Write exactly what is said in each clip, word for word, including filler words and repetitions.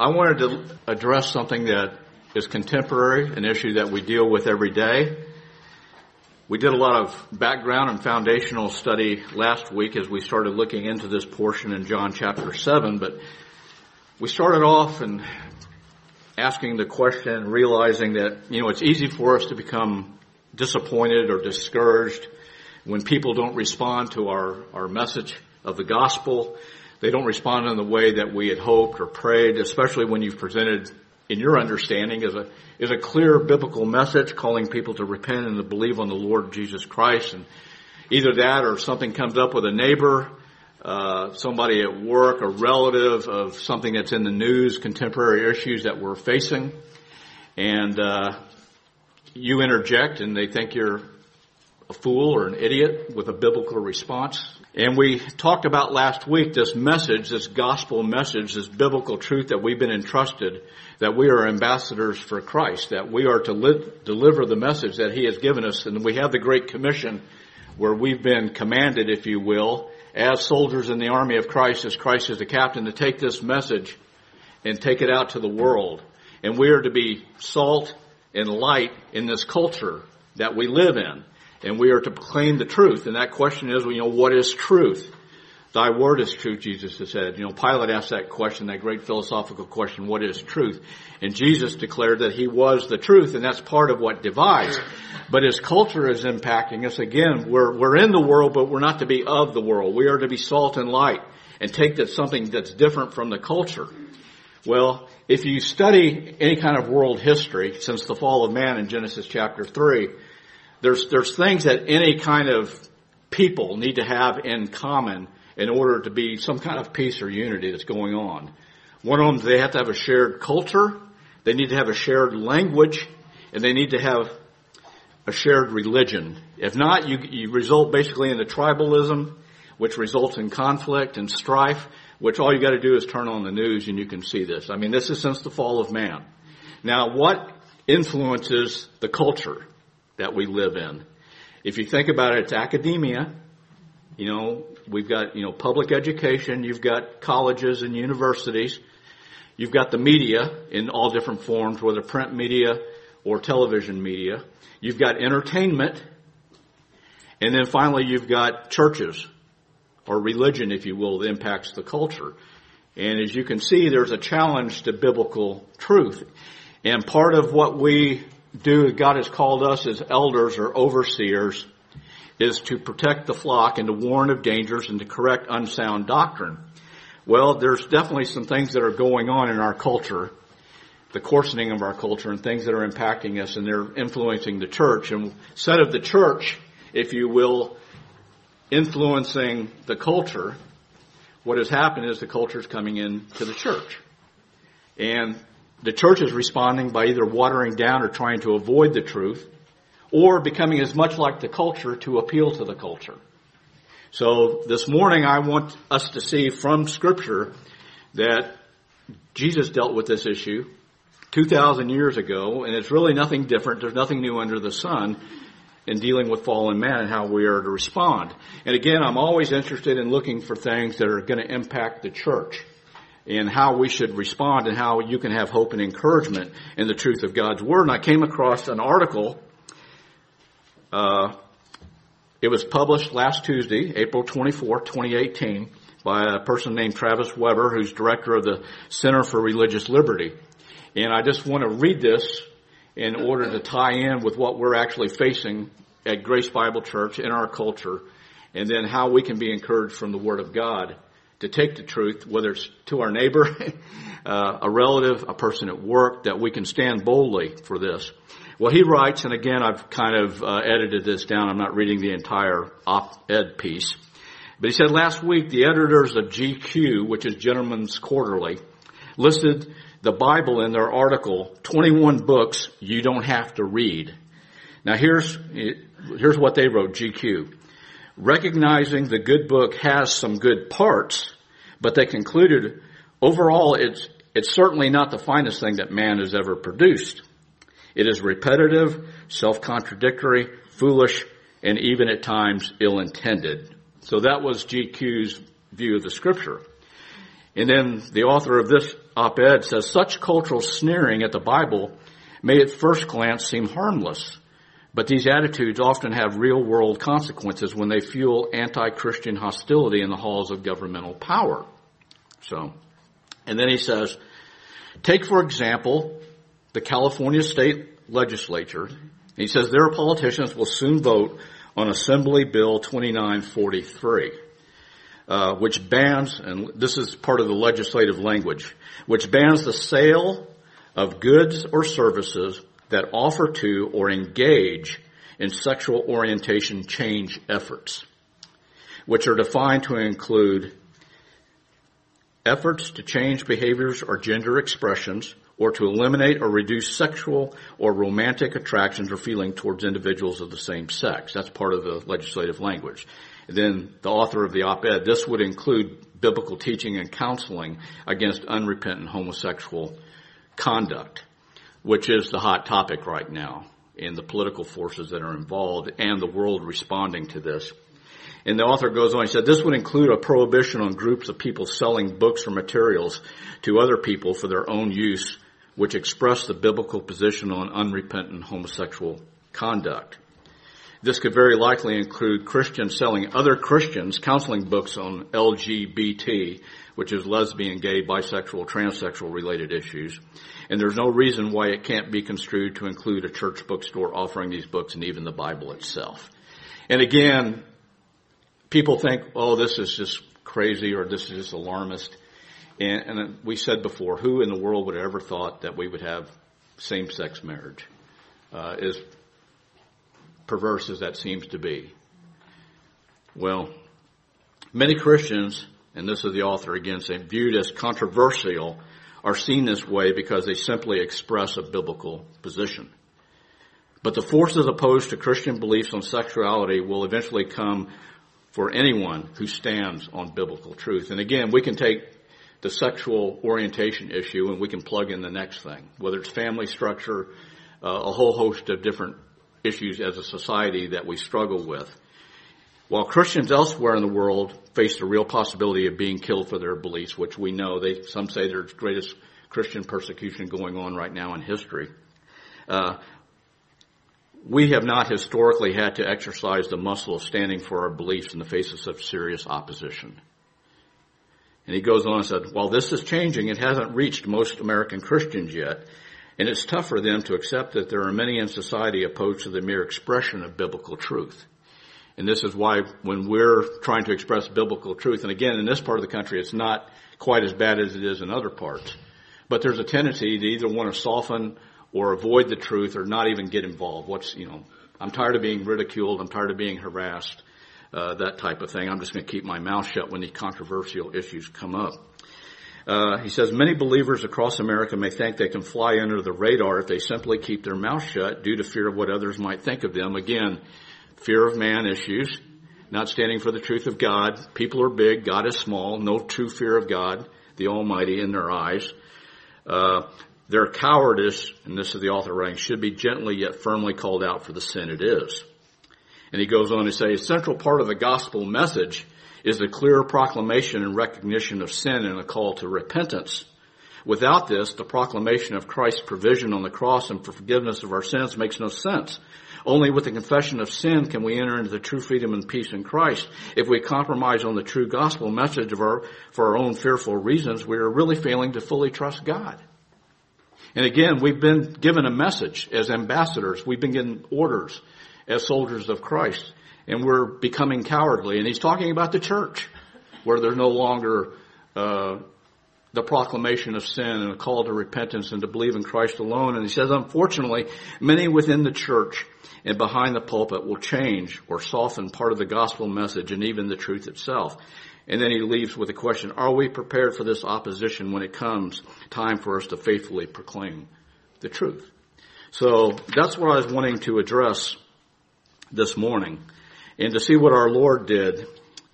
I wanted to address something that is contemporary, an issue that we deal with every day. We did a lot of background and foundational study last week as we started looking into this portion in John chapter seven, but we started off and asking the question, realizing that, you know, it's easy for us to become disappointed or discouraged when people don't respond to our, our message of the gospel. They don't respond in the way that we had hoped or prayed, especially when you've presented, in your understanding, is a is a clear biblical message calling people to repent and to believe on the Lord Jesus Christ. And either that or something comes up with a neighbor, uh, somebody at work, a relative of something that's in the news, contemporary issues that we're facing. And uh, you interject and they think you're a fool or an idiot with a biblical response. And we talked about last week this message, this gospel message, this biblical truth that we've been entrusted, that we are ambassadors for Christ, that we are to li- deliver the message that He has given us. And we have the Great Commission where we've been commanded, if you will, as soldiers in the army of Christ, as Christ is the captain, to take this message and take it out to the world. And we are to be salt and light in this culture that we live in. And we are to proclaim the truth. And that question is, you know, what is truth? Thy word is truth, Jesus has said. You know, Pilate asked that question, that great philosophical question, what is truth? And Jesus declared that He was the truth, and that's part of what divides. But as culture is impacting us, again, we're, we're in the world, but we're not to be of the world. We are to be salt and light and take that something that's different from the culture. Well, if you study any kind of world history since the fall of man in Genesis chapter three, There's, there's things that any kind of people need to have in common in order to be some kind of peace or unity that's going on. One of them, they have to have a shared culture, they need to have a shared language, and they need to have a shared religion. If not, you, you result basically into tribalism, which results in conflict and strife, which all you got to do is turn on the news and you can see this. I mean, this is since the fall of man. Now, what influences the culture that we live in? If you think about it, it's academia. You know, we've got, you know, public education. You've got colleges and universities. You've got the media in all different forms, whether print media or television media. You've got entertainment. And then finally, you've got churches or religion, if you will, that impacts the culture. And as you can see, there's a challenge to biblical truth. And part of what we do, God has called us as elders or overseers, is to protect the flock and to warn of dangers and to correct unsound doctrine. Well, there's definitely some things that are going on in our culture, the coarsening of our culture, and things that are impacting us, and they're influencing the church. And instead of the church, if you will, influencing the culture, what has happened is the culture is coming into the church. And the church is responding by either watering down or trying to avoid the truth, or becoming as much like the culture to appeal to the culture. So this morning I want us to see from Scripture that Jesus dealt with this issue two thousand years ago, and it's really nothing different. There's nothing new under the sun in dealing with fallen man and how we are to respond. And again, I'm always interested in looking for things that are going to impact the church, and how we should respond and how you can have hope and encouragement in the truth of God's Word. And I came across an article. Uh, it was published last Tuesday, April twenty-fourth, twenty eighteen, by a person named Travis Weber, who's director of the Center for Religious Liberty. And I just want to read this in order to tie in with what we're actually facing at Grace Bible Church in our culture, and then how we can be encouraged from the Word of God to take the truth, whether it's to our neighbor, uh, a relative, a person at work, that we can stand boldly for this. Well, he writes, and again, I've kind of uh, edited this down. I'm not reading the entire op-ed piece. But he said, last week, the editors of G Q, which is Gentleman's Quarterly, listed the Bible in their article, twenty-one books you don't have to read. Now, here's, here's what they wrote, G Q. Recognizing the good book has some good parts, but they concluded, overall, it's, it's certainly not the finest thing that man has ever produced. It is repetitive, self-contradictory, foolish, and even at times ill-intended. So that was G Q's view of the Scripture. And then the author of this op-ed says, such cultural sneering at the Bible may at first glance seem harmless, but these attitudes often have real-world consequences when they fuel anti-Christian hostility in the halls of governmental power. So, and then he says, take, for example, the California state legislature. He says their politicians will soon vote on Assembly Bill twenty-nine forty-three, uh, which bans, and this is part of the legislative language, which bans the sale of goods or services that offer to or engage in sexual orientation change efforts, which are defined to include efforts to change behaviors or gender expressions, or to eliminate or reduce sexual or romantic attractions or feeling towards individuals of the same sex. That's part of the legislative language. And then the author of the op-ed, this would include biblical teaching and counseling against unrepentant homosexual conduct, which is the hot topic right now in the political forces that are involved and the world responding to this. And the author goes on, he said, this would include a prohibition on groups of people selling books or materials to other people for their own use, which express the biblical position on unrepentant homosexual conduct. This could very likely include Christians selling other Christians counseling books on L G B T, which is lesbian, gay, bisexual, transsexual related issues. And there's no reason why it can't be construed to include a church bookstore offering these books and even the Bible itself. And again, people think, oh, this is just crazy or this is just alarmist. And, and we said before, who in the world would have ever thought that we would have same-sex marriage? Uh, as perverse as that seems to be. Well, many Christians, and this is the author again saying, viewed as controversial, are seen this way because they simply express a biblical position. But the forces opposed to Christian beliefs on sexuality will eventually come for anyone who stands on biblical truth. And again, we can take the sexual orientation issue and we can plug in the next thing, whether it's family structure, uh, a whole host of different issues as a society that we struggle with. While Christians elsewhere in the world face the real possibility of being killed for their beliefs, which we know, they some say there's the greatest Christian persecution going on right now in history, uh, we have not historically had to exercise the muscle of standing for our beliefs in the face of such serious opposition. And he goes on and said, while this is changing, it hasn't reached most American Christians yet, and it's tough for them to accept that there are many in society opposed to the mere expression of biblical truth. And this is why when we're trying to express biblical truth, and again, in this part of the country, it's not quite as bad as it is in other parts, but there's a tendency to either want to soften or avoid the truth or not even get involved. What's, you know, I'm tired of being ridiculed, I'm tired of being harassed. Uh, that type of thing. I'm just going to keep my mouth shut when these controversial issues come up. Uh, he says, many believers across America may think they can fly under the radar if they simply keep their mouth shut due to fear of what others might think of them. Again, fear of man issues, not standing for the truth of God. People are big, God is small, no true fear of God, the Almighty, in their eyes. Uh, their cowardice, and this is the author writing, should be gently yet firmly called out for the sin it is. And he goes on to say, a central part of the gospel message is the clear proclamation and recognition of sin and a call to repentance. Without this, the proclamation of Christ's provision on the cross and for forgiveness of our sins makes no sense. Only with the confession of sin can we enter into the true freedom and peace in Christ. If we compromise on the true gospel message of our, for our own fearful reasons, we are really failing to fully trust God. And again, we've been given a message as ambassadors. We've been given orders as soldiers of Christ, and we're becoming cowardly. And he's talking about the church, where there's no longer uh, the proclamation of sin and a call to repentance and to believe in Christ alone. And he says, unfortunately, many within the church and behind the pulpit will change or soften part of the gospel message and even the truth itself. And then he leaves with a question, are we prepared for this opposition when it comes time for us to faithfully proclaim the truth? So that's what I was wanting to address this morning, and to see what our Lord did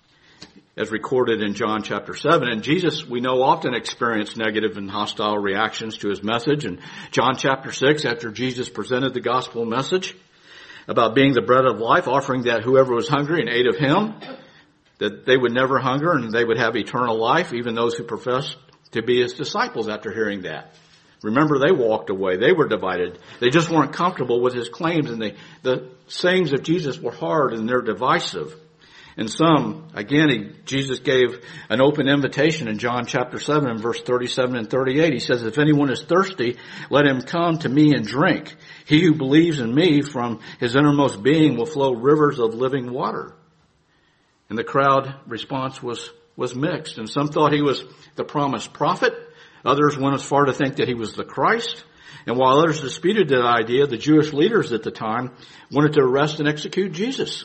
as recorded in John chapter seven. And Jesus, we know, often experienced negative and hostile reactions to his message. In John chapter six, after Jesus presented the gospel message about being the bread of life, offering that whoever was hungry and ate of him that they would never hunger and they would have eternal life, even those who professed to be his disciples after hearing that. Remember, they walked away. They were divided. They just weren't comfortable with his claims, and they, the sayings of Jesus were hard and they're divisive. And some, again, he, Jesus gave an open invitation in John chapter seven and verse thirty-seven and thirty-eight. He says, if anyone is thirsty, let him come to me and drink. He who believes in me, from his innermost being will flow rivers of living water. And the crowd response was, was mixed. And some thought he was the promised prophet. Others went as far to think that he was the Christ. And while others disputed that idea, the Jewish leaders at the time wanted to arrest and execute Jesus.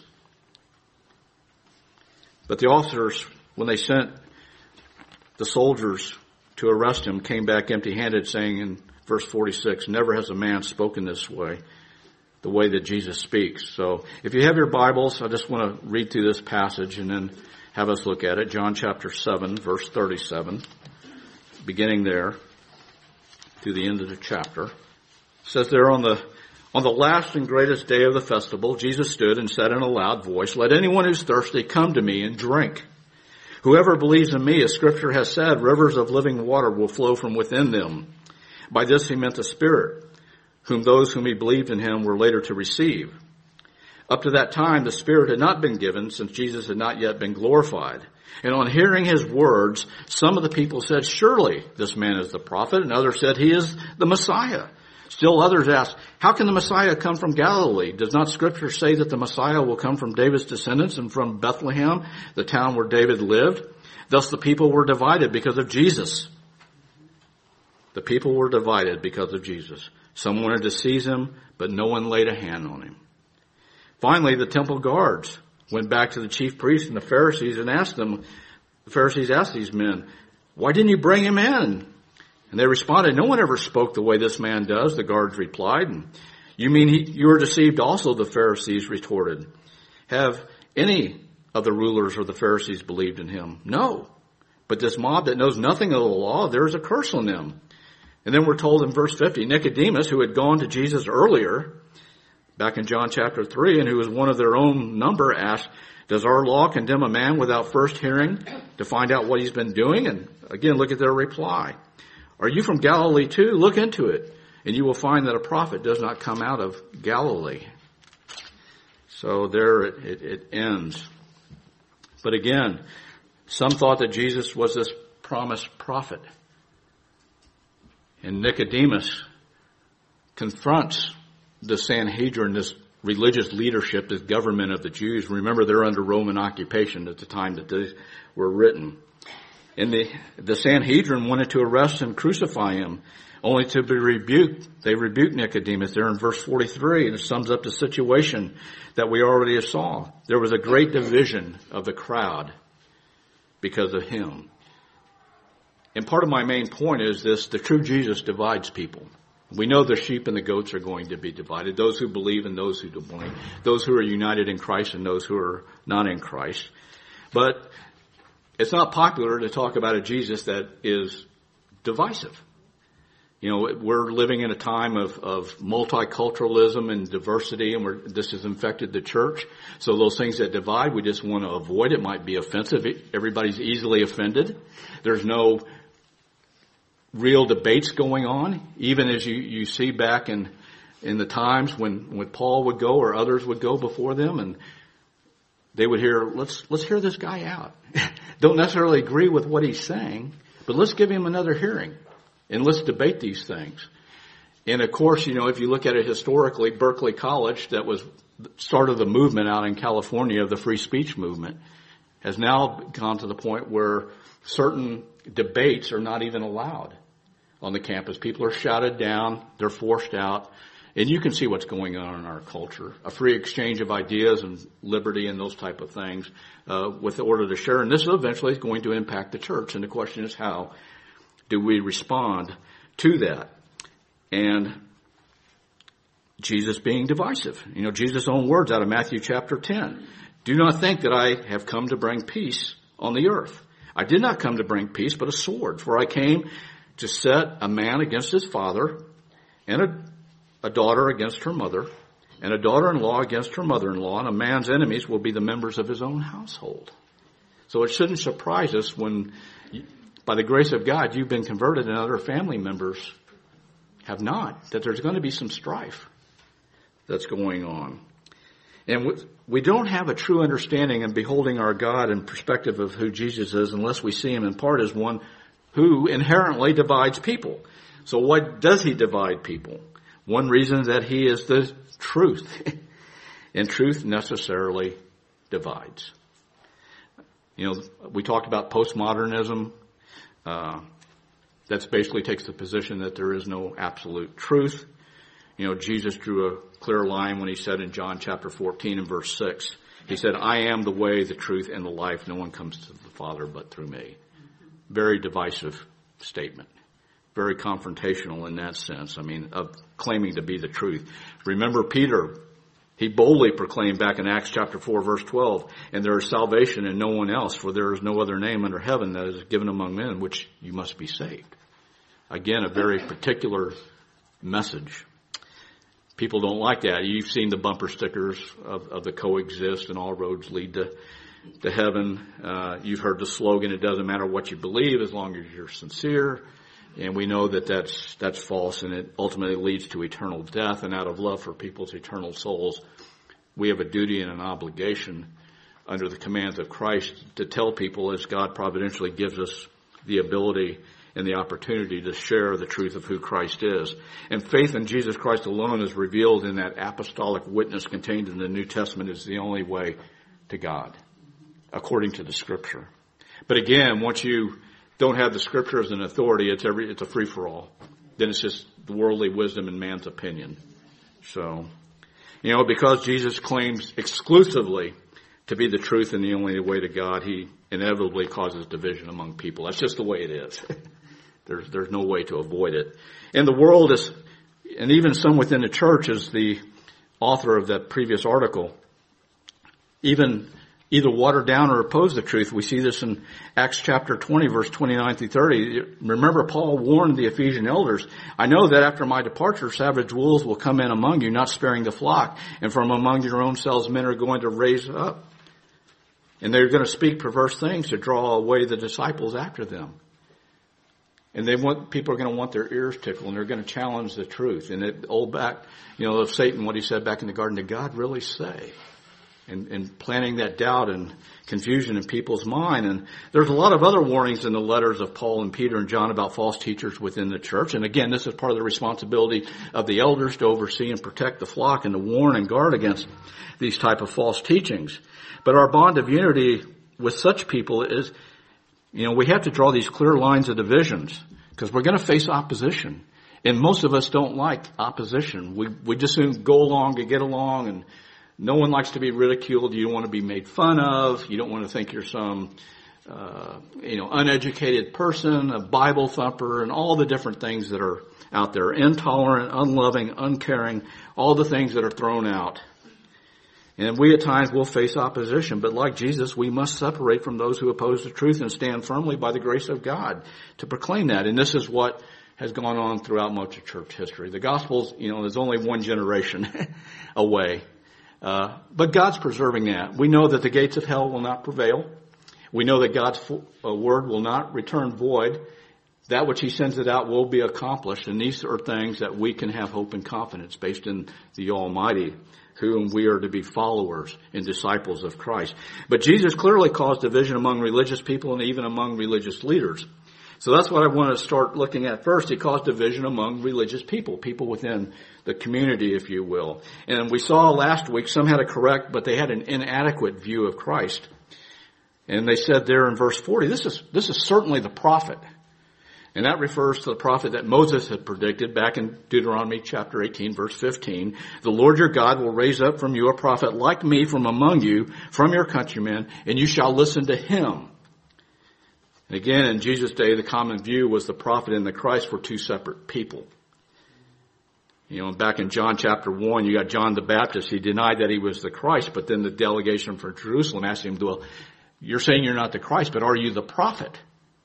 But the officers, when they sent the soldiers to arrest him, came back empty-handed, saying in verse forty-six, never has a man spoken this way, the way that Jesus speaks. So if you have your Bibles, I just want to read through this passage and then have us look at it. John chapter seven, verse thirty-seven, beginning there to the end of the chapter. It says there, on the On the last and greatest day of the festival, Jesus stood and said in a loud voice, let anyone who's thirsty come to me and drink. Whoever believes in me, as Scripture has said, rivers of living water will flow from within them. By this he meant the Spirit, whom those whom he believed in him were later to receive. Up to that time, the Spirit had not been given, since Jesus had not yet been glorified. And on hearing his words, some of the people said, surely this man is the prophet, and others said he is the Messiah. Still others asked, how can the Messiah come from Galilee? Does not Scripture say that the Messiah will come from David's descendants and from Bethlehem, the town where David lived? Thus the people were divided because of Jesus. The people were divided because of Jesus. Some wanted to seize him, but no one laid a hand on him. Finally, the temple guards went back to the chief priests and the Pharisees and asked them, the Pharisees asked these men, why didn't you bring him in? And they responded, no one ever spoke the way this man does. The guards replied, and you mean he, you were deceived also, the Pharisees retorted. Have any of the rulers or the Pharisees believed in him? No. But this mob that knows nothing of the law, there is a curse on them. And then we're told in verse fifty, Nicodemus, who had gone to Jesus earlier, back in John chapter three, and who was one of their own number, asked, does our law condemn a man without first hearing to find out what he's been doing? And again, look at their reply. Are you from Galilee too? Look into it, and you will find that a prophet does not come out of Galilee. So there it, it, it ends. But again, some thought that Jesus was this promised prophet. And Nicodemus confronts the Sanhedrin, this religious leadership, this government of the Jews. Remember, they're under Roman occupation at the time that these were written. And the, the Sanhedrin wanted to arrest and crucify him, only to be rebuked. They rebuked Nicodemus there in verse forty-three, and it sums up the situation that we already saw. There was a great division of the crowd because of him. And part of my main point is this: the true Jesus divides people. We know the sheep and the goats are going to be divided, those who believe and those who don't believe, those who are united in Christ and those who are not in Christ. But it's not popular to talk about a Jesus that is divisive. You know, we're living in a time of, of multiculturalism and diversity, and we're, this has infected the church. So those things that divide, we just want to avoid. It might be offensive. Everybody's easily offended. There's no real debates going on, even as you, you see back in, in the times when, when Paul would go or others would go before them, and they would hear, let's, let's hear this guy out. Don't necessarily agree with what he's saying, but let's give him another hearing and let's debate these things. And of course, you know, if you look at it historically, Berkeley College, that was started the movement out in California of the free speech movement, has now gone to the point where certain debates are not even allowed on the campus. People are shouted down, they're forced out. And you can see what's going on in our culture. A free exchange of ideas and liberty and those type of things uh, with the order to share. And this eventually is going to impact the church. And the question is, how do we respond to that? And Jesus being divisive. You know, Jesus' own words out of Matthew chapter ten. Do not think that I have come to bring peace on the earth. I did not come to bring peace, but a sword. For I came to set a man against his father, and a A daughter against her mother, and a daughter-in-law against her mother-in-law, and a man's enemies will be the members of his own household. So it shouldn't surprise us when, by the grace of God, you've been converted and other family members have not, that there's going to be some strife that's going on. And we don't have a true understanding and beholding our God in perspective of who Jesus is unless we see him in part as one who inherently divides people. So what does he divide people? One reason is that he is the truth. And truth necessarily divides. You know, we talked about postmodernism. Uh, that basically takes the position that there is no absolute truth. You know, Jesus drew a clear line when he said in John chapter fourteen and verse six, he said, I am the way, the truth, and the life. No one comes to the Father but through me. Very divisive statement. Very confrontational in that sense. I mean, of claiming to be the truth. Remember Peter, he boldly proclaimed back in Acts chapter four verse twelve, and there is salvation in no one else, for there is no other name under heaven that is given among men in which you must be saved. Again, a very particular message. People don't like that. You've seen the bumper stickers of, of the coexist and all roads lead to, to heaven. Uh, you've heard the slogan, it doesn't matter what you believe as long as you're sincere. And we know that that's, that's false, and it ultimately leads to eternal death. And out of love for people's eternal souls, we have a duty and an obligation under the commands of Christ to tell people, as God providentially gives us the ability and the opportunity to share the truth of who Christ is. And faith in Jesus Christ alone is revealed in that apostolic witness contained in the New Testament is the only way to God, according to the Scripture. But again, once you don't have the Scripture as an authority, it's every it's a free-for-all. Then it's just the worldly wisdom and man's opinion. So, you know, because Jesus claims exclusively to be the truth and the only way to God, he inevitably causes division among people. That's just the way it is. There's there's no way to avoid it. And the world is, and even some within the church, as the author of that previous article, even either water down or oppose the truth. We see this in Acts chapter twenty, verse twenty-nine through thirty. Remember, Paul warned the Ephesian elders, I know that after my departure, savage wolves will come in among you, not sparing the flock. And from among your own selves, men are going to raise up. And they're going to speak perverse things to draw away the disciples after them. And they want, people are going to want their ears tickled, and they're going to challenge the truth. And it, old back, you know, of Satan, what he said back in the garden, did God really say? And, and planting that doubt and confusion in people's mind. And there's a lot of other warnings in the letters of Paul and Peter and John about false teachers within the church. And again, this is part of the responsibility of the elders to oversee and protect the flock and to warn and guard against these type of false teachings. But our bond of unity with such people is, you know, we have to draw these clear lines of divisions because we're going to face opposition. And most of us don't like opposition. We, we just soon go along to get along, and no one likes to be ridiculed. You don't want to be made fun of. You don't want to think you're some, uh, you know, uneducated person, a Bible thumper, and all the different things that are out there. Intolerant, unloving, uncaring, all the things that are thrown out. And we at times will face opposition, but like Jesus, we must separate from those who oppose the truth and stand firmly by the grace of God to proclaim that. And this is what has gone on throughout much of church history. The gospel's, you know, is only one generation away. Uh, but God's preserving that. We know that the gates of hell will not prevail. We know that God's uh, word will not return void. That which he sends it out will be accomplished. And these are things that we can have hope and confidence based in the Almighty, whom we are to be followers and disciples of Christ. But Jesus clearly caused division among religious people and even among religious leaders. So that's what I want to start looking at first. He caused division among religious people, people within the community, if you will. And we saw last week some had a correct, but they had an inadequate view of Christ. And they said there in verse forty, this is, this is certainly the prophet. And that refers to the prophet that Moses had predicted back in Deuteronomy chapter eighteen, verse fifteen. The Lord your God will raise up from you a prophet like me from among you, from your countrymen, and you shall listen to him. And again, in Jesus' day, the common view was the prophet and the Christ were two separate people. You know, back in John chapter one, you got John the Baptist. He denied that he was the Christ, but then the delegation from Jerusalem asked him, well, you're saying you're not the Christ, but are you the prophet?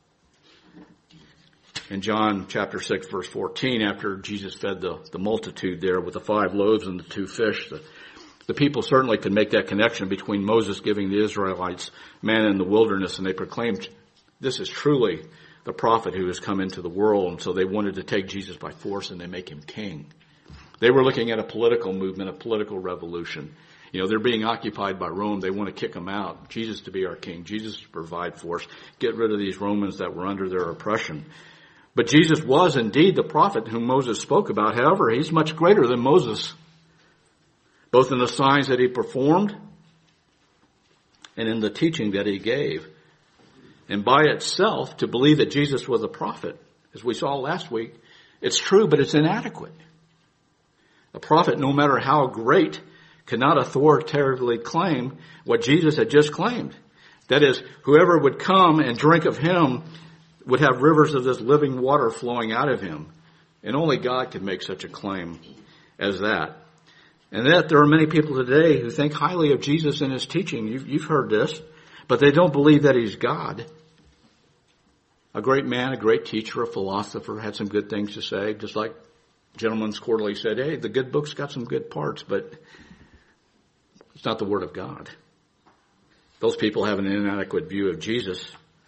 In John chapter six, verse fourteen, after Jesus fed the, the multitude there with the five loaves and the two fish, the The people certainly could make that connection between Moses giving the Israelites manna in the wilderness, and they proclaimed, this is truly the prophet who has come into the world. And so they wanted to take Jesus by force and they make him king. They were looking at a political movement, a political revolution. You know, they're being occupied by Rome. They want to kick them out. Jesus to be our king. Jesus to provide for us. Get rid of these Romans that were under their oppression. But Jesus was indeed the prophet whom Moses spoke about. However, he's much greater than Moses, both in the signs that he performed and in the teaching that he gave. And by itself, to believe that Jesus was a prophet, as we saw last week, it's true, but it's inadequate. A prophet, no matter how great, cannot authoritatively claim what Jesus had just claimed. That is, whoever would come and drink of him would have rivers of this living water flowing out of him. And only God could make such a claim as that. And that there are many people today who think highly of Jesus and his teaching. You've, you've heard this. But they don't believe that he's God. A great man, a great teacher, a philosopher, had some good things to say. Just like Gentleman's Quarterly said, hey, the good book's got some good parts, but it's not the Word of God. Those people have an inadequate view of Jesus.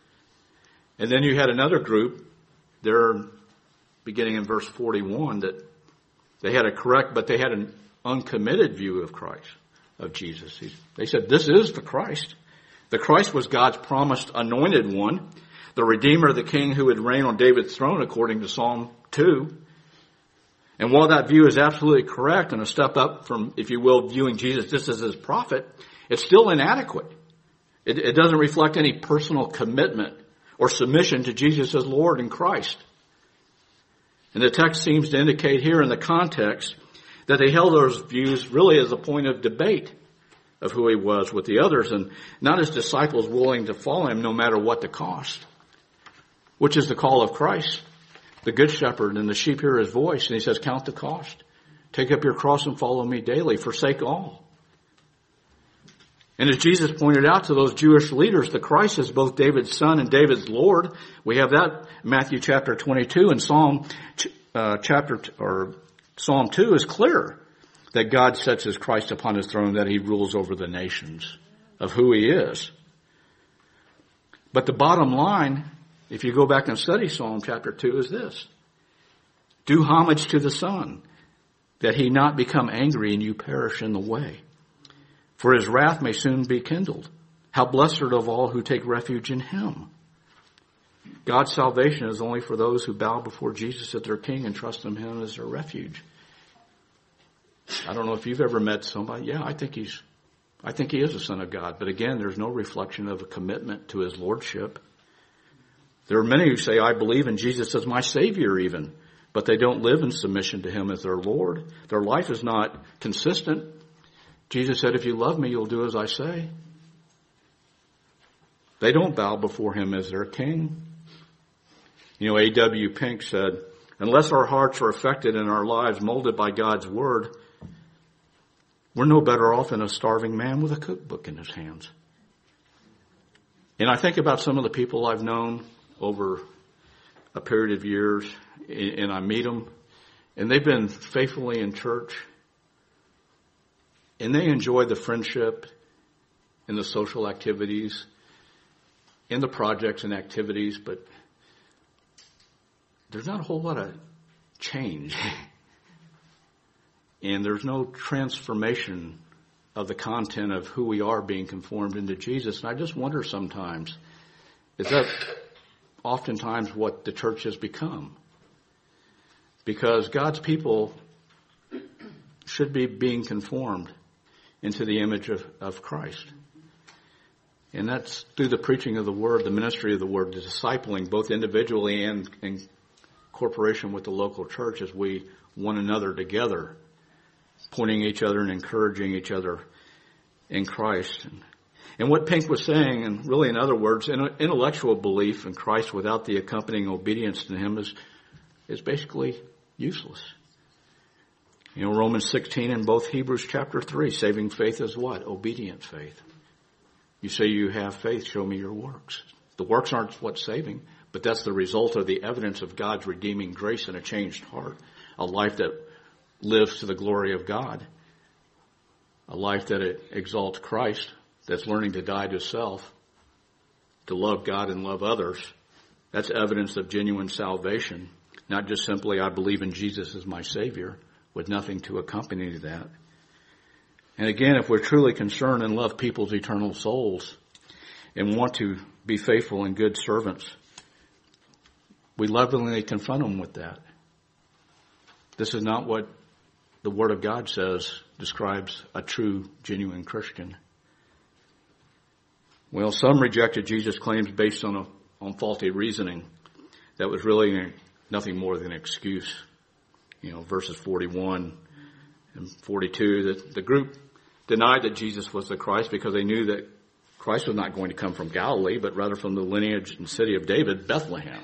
And then you had another group, they're beginning in verse forty-one, that they had a correct, but they had an uncommitted view of Christ, of Jesus. They said, this is the Christ. The Christ was God's promised anointed one, the Redeemer, the King who would reign on David's throne according to Psalm two. And while that view is absolutely correct and a step up from, if you will, viewing Jesus just as his prophet, it's still inadequate. It, it doesn't reflect any personal commitment or submission to Jesus as Lord and Christ. And the text seems to indicate here in the context that they held those views really as a point of debate of who he was with the others, and not as disciples willing to follow him no matter what the cost, which is the call of Christ, the good shepherd, and the sheep hear his voice. And he says, count the cost. Take up your cross and follow me daily. Forsake all. And as Jesus pointed out to those Jewish leaders, the Christ is both David's son and David's Lord. We have that in Matthew chapter twenty-two, and Psalm uh, chapter or Psalm two is clear that God sets his Christ upon his throne, that he rules over the nations, of who he is. But the bottom line, if you go back and study Psalm chapter two, is this: do homage to the Son, that he not become angry and you perish in the way. For his wrath may soon be kindled. How blessed of all who take refuge in him. God's salvation is only for those who bow before Jesus as their King and trust in him as their refuge. I don't know if you've ever met somebody. Yeah, I think he's, I think he is a son of God. But again, there's no reflection of a commitment to his lordship. There are many who say, I believe in Jesus as my Savior even, but they don't live in submission to him as their Lord. Their life is not consistent. Jesus said, if you love me, you'll do as I say. They don't bow before him as their King. You know, A W Pink said, unless our hearts are affected and our lives molded by God's word, we're no better off than a starving man with a cookbook in his hands. And I think about some of the people I've known over a period of years, and I meet them, and they've been faithfully in church, and they enjoy the friendship and the social activities and the projects and activities, but there's not a whole lot of change. And there's no transformation of the content of who we are being conformed into Jesus. And I just wonder sometimes, is that oftentimes what the church has become? Because God's people should be being conformed into the image of, of Christ. And that's through the preaching of the word, the ministry of the word, the discipling, both individually and in cooperation with the local church as we one another together, pointing each other and encouraging each other in Christ. And what Pink was saying, and really in other words, intellectual belief in Christ without the accompanying obedience to him is, is basically useless. You know, Romans sixteen and both Hebrews chapter three, saving faith is what? Obedient faith. You say you have faith, show me your works. The works aren't what's saving, but that's the result of the evidence of God's redeeming grace and a changed heart, a life that lives to the glory of God, a life that exalts Christ, that's learning to die to self, to love God and love others, that's evidence of genuine salvation. Not just simply, I believe in Jesus as my Savior, with nothing to accompany that. And again, if we're truly concerned and love people's eternal souls and want to be faithful and good servants, we lovingly confront them with that. This is not what the Word of God says describes a true, genuine Christian. Well, some rejected Jesus' claims based on a, on faulty reasoning that was really nothing more than an excuse. You know, verses forty-one and forty-two, that the group denied that Jesus was the Christ because they knew that Christ was not going to come from Galilee, but rather from the lineage and city of David, Bethlehem.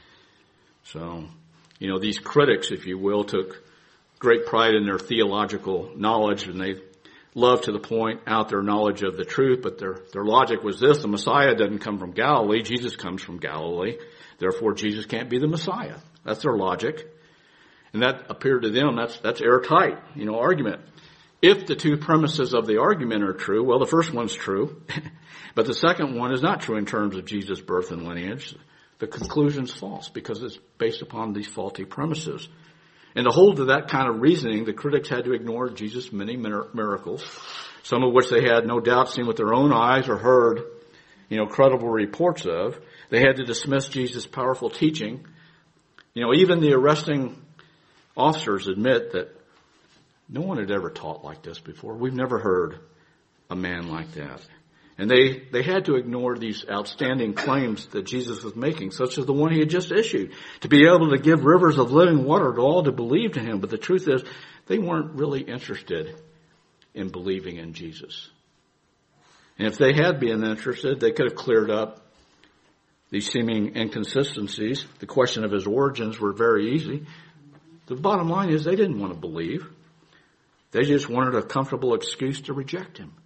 So, you know, these critics, if you will, took great pride in their theological knowledge, and they loved to the point out their knowledge of the truth, but their, their logic was this: the Messiah doesn't come from Galilee, Jesus comes from Galilee, therefore Jesus can't be the Messiah. That's their logic. And that appeared to them, that's, that's airtight, you know, argument. If the two premises of the argument are true, well, the first one's true, but the second one is not true in terms of Jesus' birth and lineage. The conclusion's false because it's based upon these faulty premises. And to hold to that kind of reasoning, the critics had to ignore Jesus' many miracles, some of which they had no doubt seen with their own eyes or heard, you know, credible reports of. They had to dismiss Jesus' powerful teaching. You know, even the arresting officers admit that no one had ever taught like this before. We've never heard a man like that. And they, they had to ignore these outstanding claims that Jesus was making, such as the one he had just issued, to be able to give rivers of living water to all to believe to him. But the truth is, they weren't really interested in believing in Jesus. And if they had been interested, they could have cleared up these seeming inconsistencies. The question of his origins were very easy. The bottom line is they didn't want to believe. They just wanted a comfortable excuse to reject him.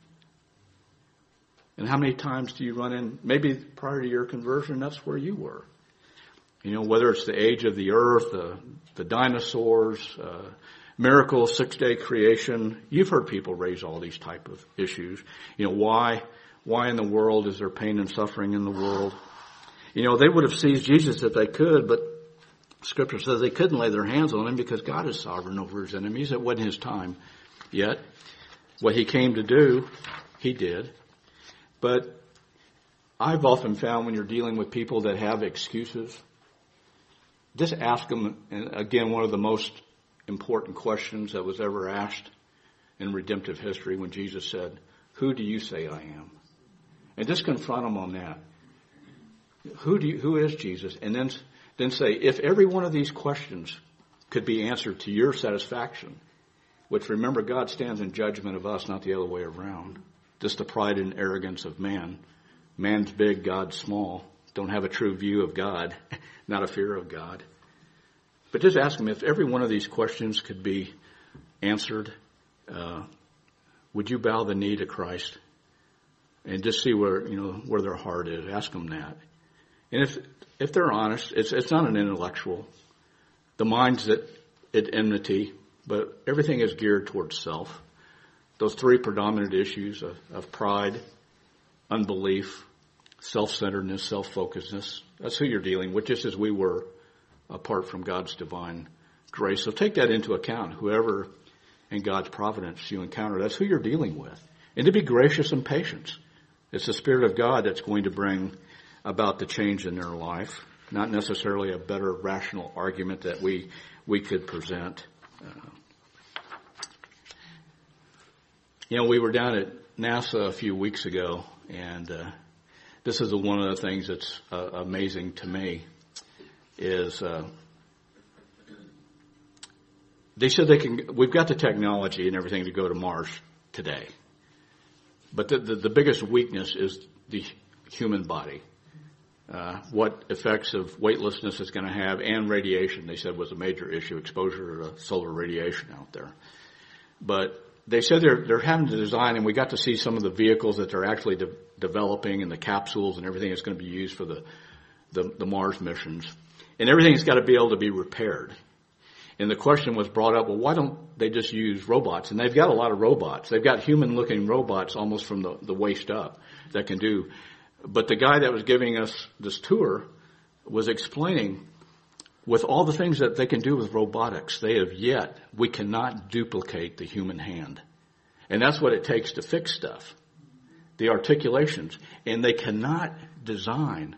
And how many times do you run in, maybe prior to your conversion, that's where you were. You know, whether it's the age of the earth, the, the dinosaurs, uh, miracles, six-day creation, you've heard people raise all these type of issues. You know, why, why in the world is there pain and suffering in the world? You know, they would have seized Jesus if they could, but Scripture says they couldn't lay their hands on him because God is sovereign over his enemies. It wasn't his time yet. What he came to do, he did. But I've often found when you're dealing with people that have excuses, just ask them, and again, one of the most important questions that was ever asked in redemptive history when Jesus said, "Who do you say I am?" And just confront them on that. Who do you, who is Jesus? And then, then say, if every one of these questions could be answered to your satisfaction, which remember, God stands in judgment of us, not the other way around. Just the pride and arrogance of man. Man's big, God's small. Don't have a true view of God, not a fear of God. But just ask them, if every one of these questions could be answered, uh, would you bow the knee to Christ? And just see where, you know, where their heart is. Ask them that. And if if they're honest, it's it's not an intellectual. The mind's at, at enmity, but everything is geared towards self. Those three predominant issues of, of pride, unbelief, self-centeredness, self-focusedness, that's who you're dealing with, just as we were apart from God's divine grace. So take that into account. Whoever in God's providence you encounter, that's who you're dealing with. And to be gracious and patient. It's the Spirit of God that's going to bring about the change in their life, not necessarily a better rational argument that we, we could present. Uh, You know, we were down at NASA a few weeks ago, and uh, this is one of the things that's uh, amazing to me, is uh, they said they can, we've got the technology and everything to go to Mars today. But the, the, the biggest weakness is the human body. Uh, what effects of weightlessness is going to have, and radiation, they said, was a major issue, exposure to solar radiation out there. But they said they're, they're having to design, and we got to see some of the vehicles that they're actually de- developing and the capsules and everything that's going to be used for the, the, the Mars missions. And everything's got to be able to be repaired. And the question was brought up, well, why don't they just use robots? And they've got a lot of robots. They've got human-looking robots almost from the, the waist up that can do. But the guy that was giving us this tour was explaining, with all the things that they can do with robotics, they have yet, we cannot duplicate the human hand. And that's what it takes to fix stuff, the articulations. And they cannot design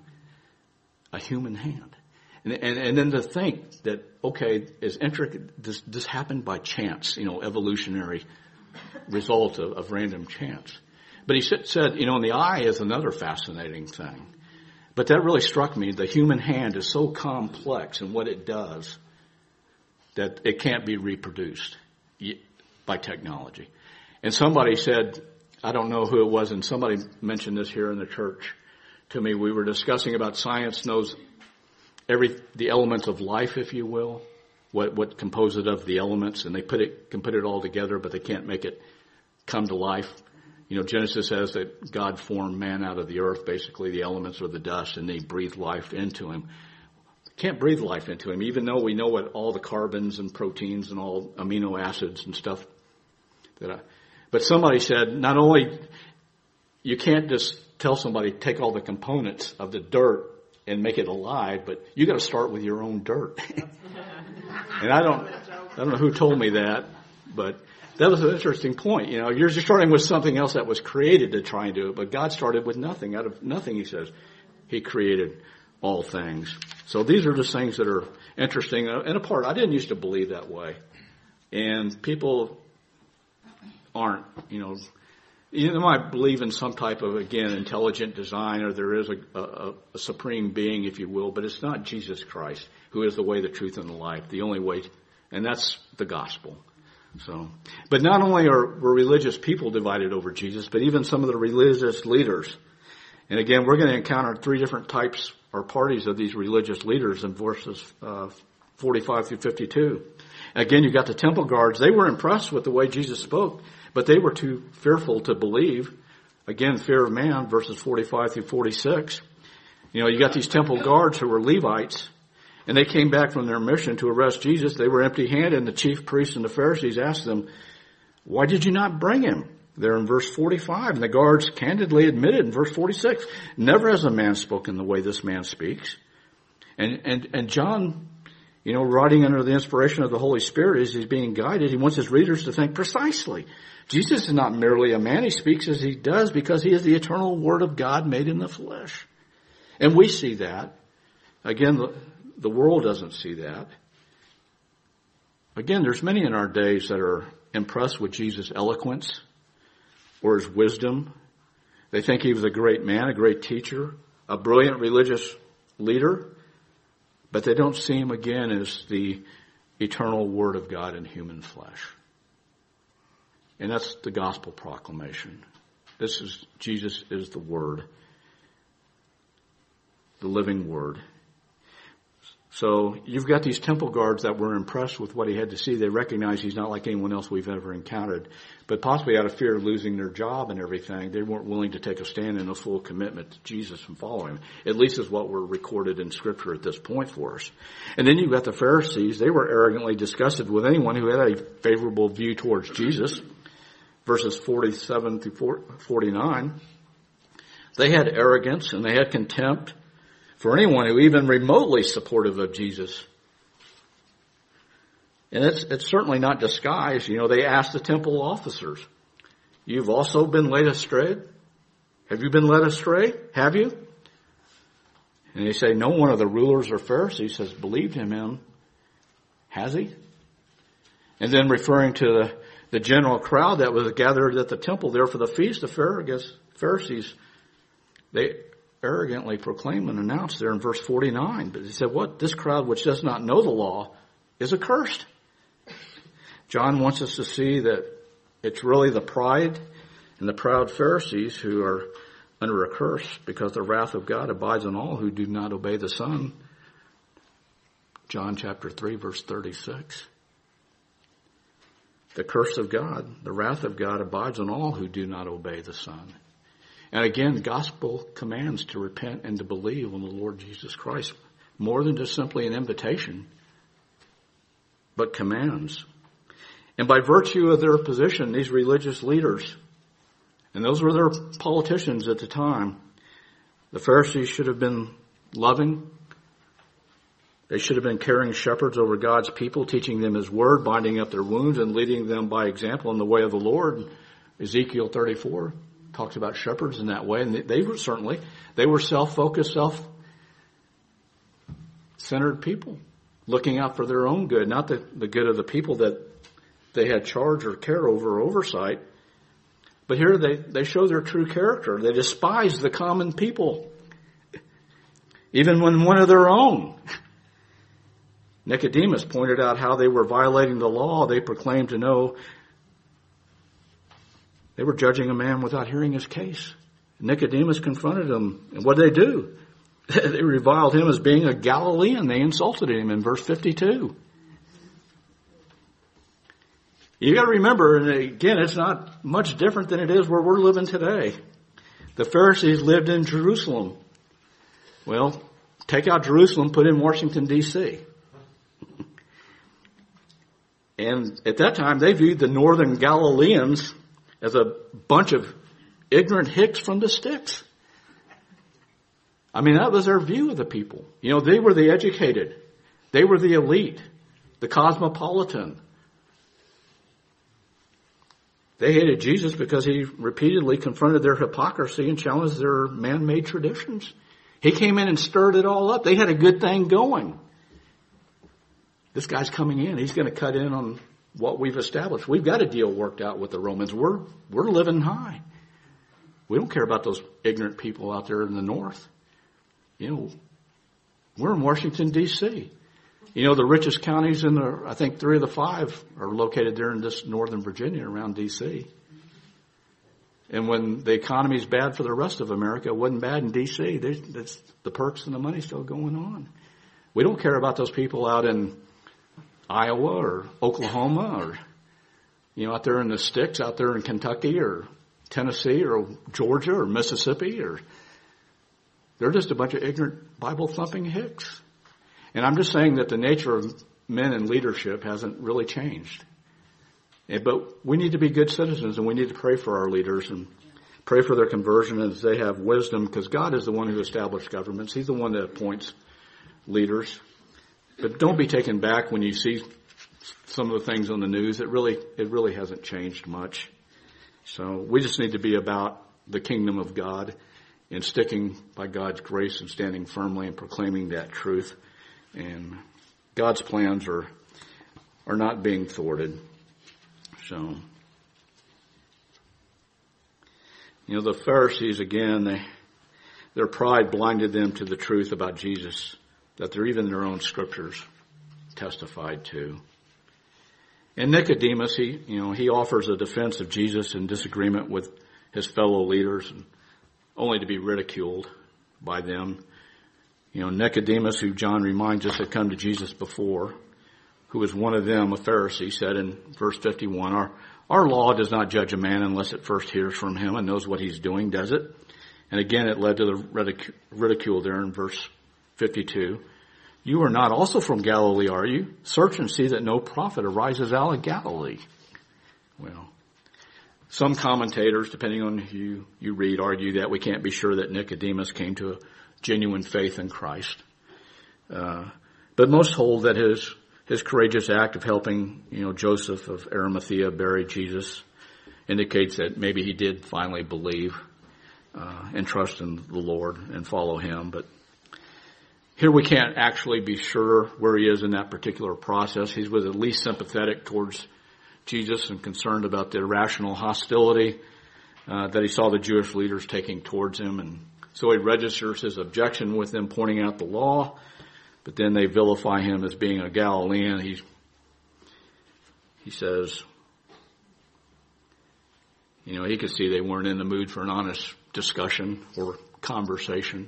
a human hand. And, and, and then to think that, okay, is intricate, this, this happened by chance, you know, evolutionary result of, of random chance. But he said, you know, and the eye is another fascinating thing. But that really struck me. The human hand is so complex in what it does that it can't be reproduced by technology. And somebody said, I don't know who it was, and somebody mentioned this here in the church to me. We were discussing about science knows every the elements of life, if you will, what what compose it of the elements, and they put it can put it all together, but they can't make it come to life. You know, Genesis says that God formed man out of the earth, basically the elements or the dust, and they breathed life into him. Can't breathe life into him, even though we know what all the carbons and proteins and all amino acids and stuff that I, but somebody said, not only, you can't just tell somebody, take all the components of the dirt and make it alive, but you got to start with your own dirt. And I don't, I don't know who told me that, but that was an interesting point. You know, you're just starting with something else that was created to try and do it, but God started with nothing. Out of nothing, he says, he created all things. So these are just things that are interesting and apart. I didn't used to believe that way. And people aren't, you know, you might believe in some type of, again, intelligent design, or there is a, a, a supreme being, if you will, but it's not Jesus Christ, who is the way, the truth, and the life, the only way, and that's the gospel. So, but not only are were religious people divided over Jesus, but even some of the religious leaders. And again, we're going to encounter three different types or parties of these religious leaders in verses uh, forty-five through fifty-two. Again, you've got the temple guards. They were impressed with the way Jesus spoke, but they were too fearful to believe. Again, fear of man, verses forty-five through forty-six. You know, you got these temple guards who were Levites, and they came back from their mission to arrest Jesus. They were empty-handed, and the chief priests and the Pharisees asked them, why did you not bring him? There in verse forty-five, and the guards candidly admitted in verse forty-six, never has a man spoken the way this man speaks. And, and, and John, you know, writing under the inspiration of the Holy Spirit as he's being guided, he wants his readers to think precisely. Jesus is not merely a man. He speaks as he does because he is the eternal Word of God made in the flesh. And we see that. Again, the, the world doesn't see that. Again, there's many in our days that are impressed with Jesus' eloquence or his wisdom. They think he was a great man, a great teacher, a brilliant religious leader, but they don't see him again as the eternal Word of God in human flesh. And that's the gospel proclamation. This is, Jesus is the Word, the living Word. So you've got these temple guards that were impressed with what he had to see. They recognize he's not like anyone else we've ever encountered. But possibly out of fear of losing their job and everything, they weren't willing to take a stand in a full commitment to Jesus and follow him. At least is what we're recorded in Scripture at this point for us. And then you've got the Pharisees. They were arrogantly disgusted with anyone who had a favorable view towards Jesus. Verses forty-seven through forty-nine. They had arrogance and they had contempt for anyone who even remotely supportive of Jesus. And it's, it's certainly not disguised. You know, they asked the temple officers, you've also been led astray? Have you been led astray? Have you? And they say, no one of the rulers or Pharisees has believed in him. Has he? And then referring to the, the general crowd that was gathered at the temple there for the feast, the Pharisees, they arrogantly proclaim and announce there in verse forty-nine. But he said, what? This crowd which does not know the law is accursed. John wants us to see that it's really the pride and the proud Pharisees who are under a curse because the wrath of God abides on all who do not obey the Son. John chapter three, verse thirty-six. The curse of God, the wrath of God abides on all who do not obey the Son. And again, the gospel commands to repent and to believe on the Lord Jesus Christ. More than just simply an invitation. but commands. And by virtue of their position, these religious leaders, and those were their politicians at the time, the Pharisees should have been loving. They should have been caring shepherds over God's people, teaching them His word, binding up their wounds, and leading them by example in the way of the Lord. Ezekiel thirty-four talks about shepherds in that way, and they were certainly, they were self-focused, self-centered people, looking out for their own good, not the, the good of the people that they had charge or care over or oversight. But here they, they show their true character. They despise the common people, even when one of their own. Nicodemus pointed out how they were violating the law they proclaimed to know. They were judging a man without hearing his case. Nicodemus confronted them. And what did they do? They reviled him as being a Galilean. They insulted him in verse fifty-two. You got to remember, and again, it's not much different than it is where we're living today. The Pharisees lived in Jerusalem. Well, take out Jerusalem, put in Washington, D C And at that time, they viewed the northern Galileans as a bunch of ignorant hicks from the sticks. I mean, that was their view of the people. You know, they were the educated. They were the elite, the cosmopolitan. They hated Jesus because he repeatedly confronted their hypocrisy and challenged their man-made traditions. He came in and stirred it all up. They had a good thing going. This guy's coming in. He's going to cut in on what we've established. We've got a deal worked out with the Romans. We're, we're living high. We don't care about those ignorant people out there in the north. You know, we're in Washington, D C You know, the richest counties in the, I think three of the five are located there in this northern Virginia around D C And when the economy is bad for the rest of America, it wasn't bad in D C There's, the perks and the money still going on. We don't care about those people out in Iowa or Oklahoma or, you know, out there in the sticks, out there in Kentucky or Tennessee or Georgia or Mississippi, or they're just a bunch of ignorant Bible-thumping hicks. And I'm just saying that the nature of men in leadership hasn't really changed. But we need to be good citizens, and we need to pray for our leaders and pray for their conversion as they have wisdom, because God is the one who established governments. He's the one that appoints leaders. But don't be taken back when you see some of the things on the news. It really, it really hasn't changed much. So we just need to be about the kingdom of God and sticking by God's grace and standing firmly and proclaiming that truth. And God's plans are are not being thwarted. So, you know, the Pharisees, again, they, their pride blinded them to the truth about Jesus that they're even their own scriptures testified to. And Nicodemus, he, you know, he offers a defense of Jesus in disagreement with his fellow leaders, and only to be ridiculed by them. You know, Nicodemus, who John reminds us had come to Jesus before, who was one of them, a Pharisee, said in verse fifty-one, our, our law does not judge a man unless it first hears from him and knows what he's doing, does it? And again, it led to the ridic- ridicule there in verse fifty-two. You are not also from Galilee, are you? Search and see that no prophet arises out of Galilee. Well, some commentators, depending on who you, you read, argue that we can't be sure that Nicodemus came to a genuine faith in Christ. Uh, but most hold that his his courageous act of helping, you know, Joseph of Arimathea bury Jesus indicates that maybe he did finally believe uh, and trust in the Lord and follow him. But here we can't actually be sure where he is in that particular process. He was at least sympathetic towards Jesus and concerned about the irrational hostility uh, that he saw the Jewish leaders taking towards him. And so he registers his objection with them pointing out the law, but then they vilify him as being a Galilean. He, he says, you know, he could see they weren't in the mood for an honest discussion or conversation.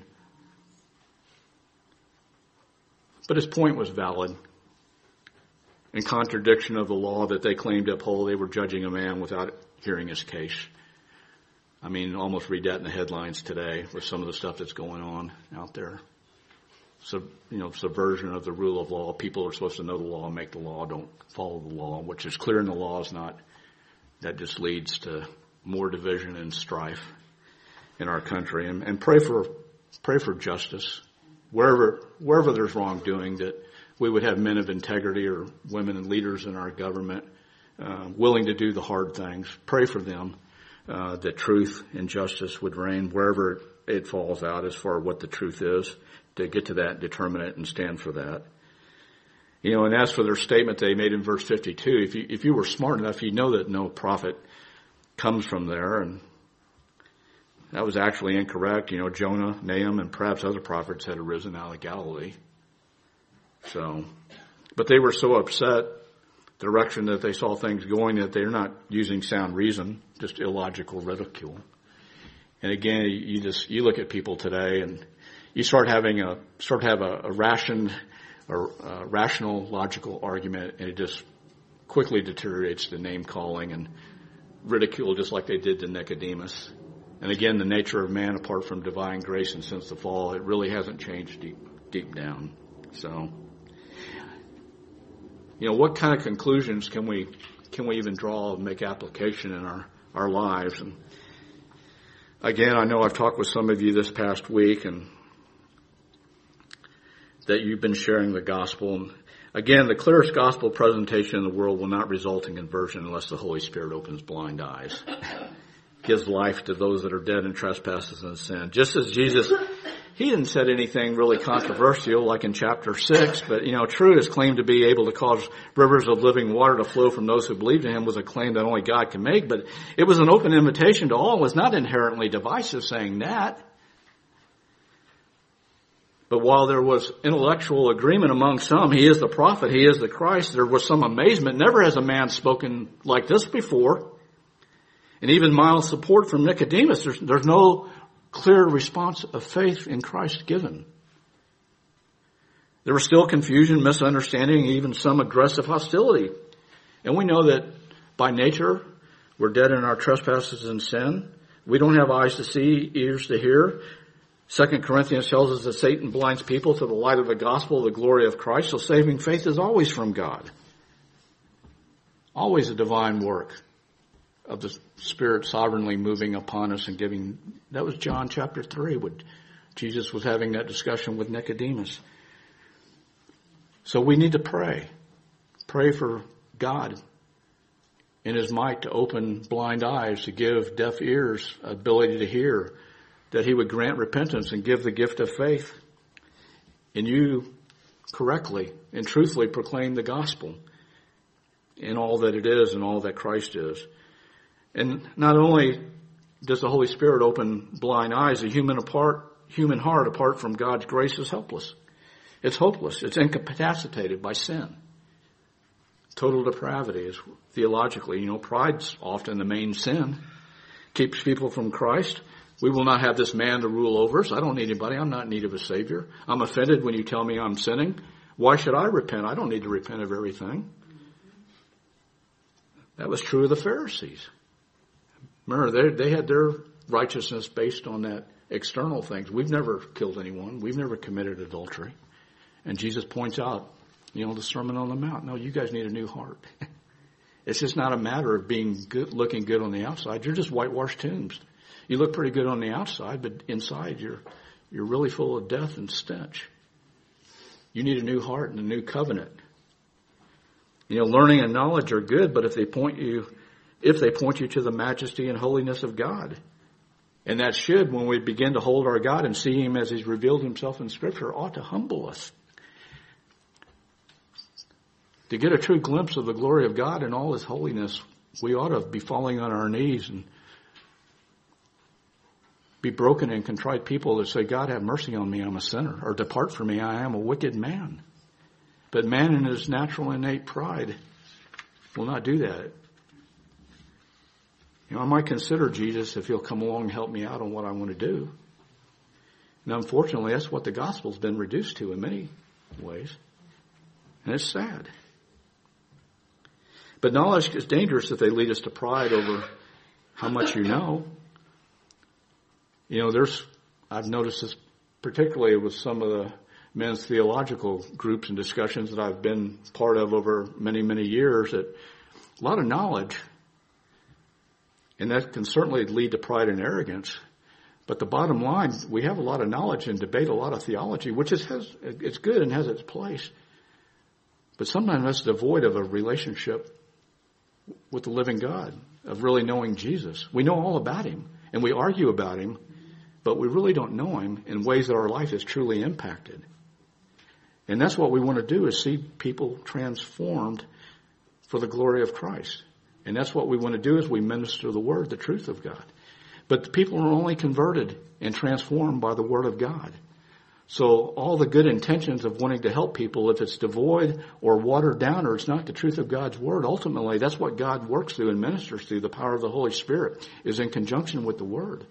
But his point was valid. In contradiction of the law that they claimed to uphold, they were judging a man without hearing his case. I mean, almost read that in the headlines today with some of the stuff that's going on out there. sub, you know, subversion of the rule of law. People are supposed to know the law and make the law, don't follow the law, which is clear in the law is not. That just leads to more division and strife in our country. And, and pray for pray for justice. Wherever wherever there's wrongdoing, that we would have men of integrity or women and leaders in our government uh, willing to do the hard things. Pray for them, uh, that truth and justice would reign wherever it falls out as far as what the truth is, to get to that, determine it, and stand for that. You know, and as for their statement they made in verse fifty-two, if you, if you were smart enough, you know that no prophet comes from there, and that was actually incorrect. You know, Jonah, Nahum, and perhaps other prophets had arisen out of Galilee. So, but they were so upset, the direction that they saw things going, that they're not using sound reason, just illogical ridicule. And again, you just, you look at people today and you start having a, start have a, a rationed, or a rational, logical argument, and it just quickly deteriorates to name calling and ridicule, just like they did to Nicodemus. And again, the nature of man apart from divine grace and since the fall, it really hasn't changed deep, deep down. So, you know, what kind of conclusions can we, can we even draw and make application in our, our lives? And again, I know I've talked with some of you this past week, and that you've been sharing the gospel. And again, the clearest gospel presentation in the world will not result in conversion unless the Holy Spirit opens blind eyes. Gives life to those that are dead in trespasses and sin. Just as Jesus, he didn't say anything really controversial like in chapter six, but you know, true, his claim to be able to cause rivers of living water to flow from those who believed in him was a claim that only God can make, but it was an open invitation to all. It was not inherently divisive saying that. But while there was intellectual agreement among some, he is the prophet, he is the Christ, there was some amazement. Never has a man spoken like this before. And even mild support from Nicodemus. There's, there's no clear response of faith in Christ given. There was still confusion, misunderstanding, even some aggressive hostility. And we know that by nature, we're dead in our trespasses and sin. We don't have eyes to see, ears to hear. Second Corinthians tells us that Satan blinds people to the light of the gospel, the glory of Christ. So saving faith is always from God. Always a divine work of the Spirit sovereignly moving upon us and giving. That was John chapter three, when Jesus was having that discussion with Nicodemus. So we need to pray. Pray for God in his might to open blind eyes, to give deaf ears ability to hear, that he would grant repentance and give the gift of faith. And you correctly and truthfully proclaim the gospel in all that it is and all that Christ is. And not only does the Holy Spirit open blind eyes, the human apart, human heart apart from God's grace is helpless. It's hopeless. It's incapacitated by sin. Total depravity is theologically, you know, pride's often the main sin. Keeps people from Christ. We will not have this man to rule over us. I don't need anybody. I'm not in need of a Savior. I'm offended when you tell me I'm sinning. Why should I repent? I don't need to repent of everything. That was true of the Pharisees. Remember, they, they had their righteousness based on that external things. We've never killed anyone. We've never committed adultery. And Jesus points out, you know, the Sermon on the Mount. No, you guys need a new heart. It's just not a matter of being good, looking good on the outside. You're just whitewashed tombs. You look pretty good on the outside, but inside you're, you're really full of death and stench. You need a new heart and a new covenant. You know, learning and knowledge are good, but if they point you, if they point you to the majesty and holiness of God, and that should, when we begin to hold our God and see him as he's revealed himself in Scripture, ought to humble us. To get a true glimpse of the glory of God and all his holiness, we ought to be falling on our knees and be broken and contrite people that say, God, have mercy on me, I'm a sinner. Or depart from me, I am a wicked man. But man in his natural innate pride will not do that. You know, I might consider Jesus if he'll come along and help me out on what I want to do. And unfortunately, that's what the gospel's been reduced to in many ways. And it's sad. But knowledge is dangerous if they lead us to pride over how much you know. You know, there's, I've noticed this particularly with some of the men's theological groups and discussions that I've been part of over many, many years, that a lot of knowledge, and that can certainly lead to pride and arrogance. But the bottom line, we have a lot of knowledge and debate a lot of theology, which is has it's good and has its place. But sometimes that's devoid of a relationship with the living God, of really knowing Jesus. We know all about him, and we argue about him, but we really don't know him in ways that our life is truly impacted. And that's what we want to do, is see people transformed for the glory of Christ. And that's what we want to do, is we minister the word, the truth of God. But the people are only converted and transformed by the word of God. So all the good intentions of wanting to help people, if it's devoid or watered down or it's not the truth of God's word, ultimately that's what God works through and ministers through. The power of the Holy Spirit is in conjunction with the word.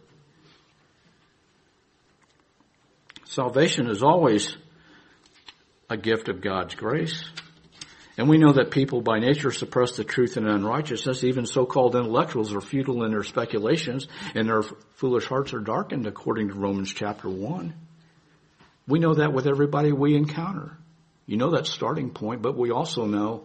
Salvation is always a gift of God's grace. And we know that people by nature suppress the truth and unrighteousness. Even so-called intellectuals are futile in their speculations, and their foolish hearts are darkened, according to Romans chapter one. We know that with everybody we encounter. You know that starting point, but we also know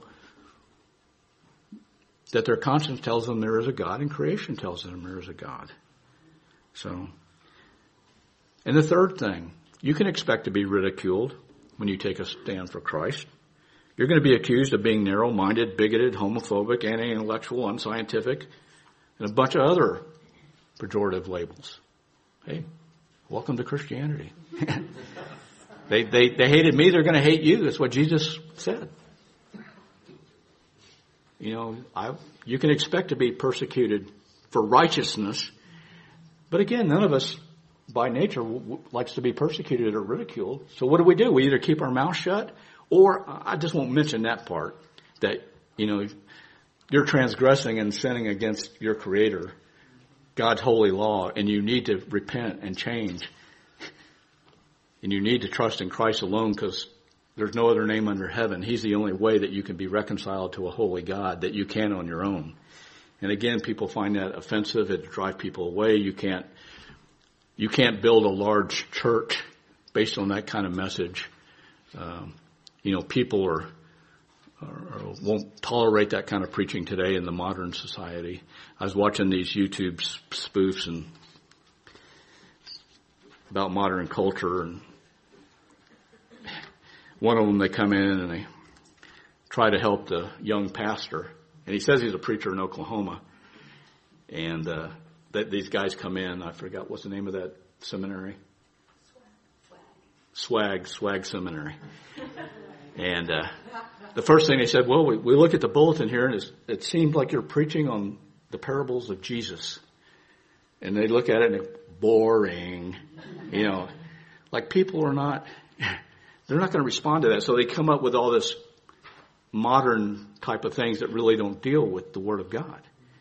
that their conscience tells them there is a God, and creation tells them there is a God. So, and the third thing, you can expect to be ridiculed when you take a stand for Christ. You're going to be accused of being narrow-minded, bigoted, homophobic, anti-intellectual, unscientific, and a bunch of other pejorative labels. Hey, welcome to Christianity. they, they, they hated me, they're going to hate you. That's what Jesus said. You know, I, you can expect to be persecuted for righteousness. But again, none of us by nature w- w- likes to be persecuted or ridiculed. So what do we do? We either keep our mouth shut, or I just won't mention that part, that, you know, you're transgressing and sinning against your Creator, God's holy law, and you need to repent and change. And you need to trust in Christ alone, because there's no other name under heaven. He's the only way that you can be reconciled to a holy God, that you can on your own. And again, people find that offensive. It drives people away. You can't, you can't build a large church based on that kind of message. Um, You know, people are, are won't tolerate that kind of preaching today in the modern society. I was watching these YouTube spoofs and about modern culture, and one of them, they come in and they try to help the young pastor, and he says he's a preacher in Oklahoma, and uh, that these guys come in. I forgot what's the name of that seminary. Swag, Swag Seminary. And uh, the first thing they said, well, we, we look at the bulletin here, and it's, it seemed like you're preaching on the parables of Jesus. And they look at it, and it's boring. You know, like people are not, they're not going to respond to that. So they come up with all this modern type of things that really don't deal with the Word of God.